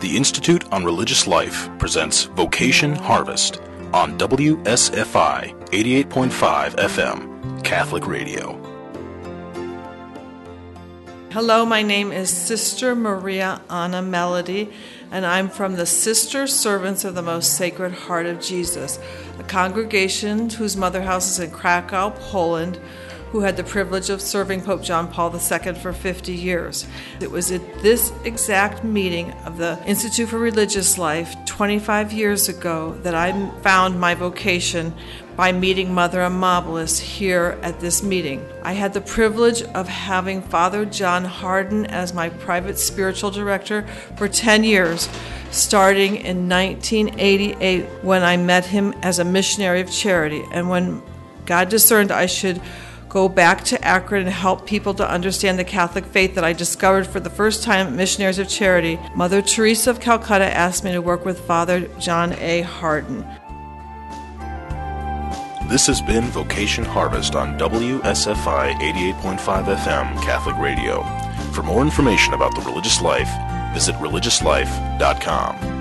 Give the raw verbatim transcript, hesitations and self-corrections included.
The Institute on Religious Life presents Vocation Harvest on W S F I eighty-eight point five F M, Catholic Radio. Hello, my name is Sister Maria Anna Melody, and I'm from the Sister Servants of the Most Sacred Heart of Jesus, a congregation whose mother house is in Krakow, Poland, who had the privilege of serving Pope John Paul the Second for fifty years. It was at this exact meeting of the Institute for Religious Life twenty-five years ago that I found my vocation by meeting Mother Amabilis here at this meeting. I had the privilege of having Father John Hardon as my private spiritual director for ten years, starting in nineteen eighty-eight when I met him as a missionary of charity. And when God discerned I should go back to Akron and help people to understand the Catholic faith that I discovered for the first time at Missionaries of Charity, Mother Teresa of Calcutta asked me to work with Father John A. Hardon. This has been Vocation Harvest on W S F I eighty-eight point five F M, Catholic Radio. For more information about the religious life, visit religious life dot com.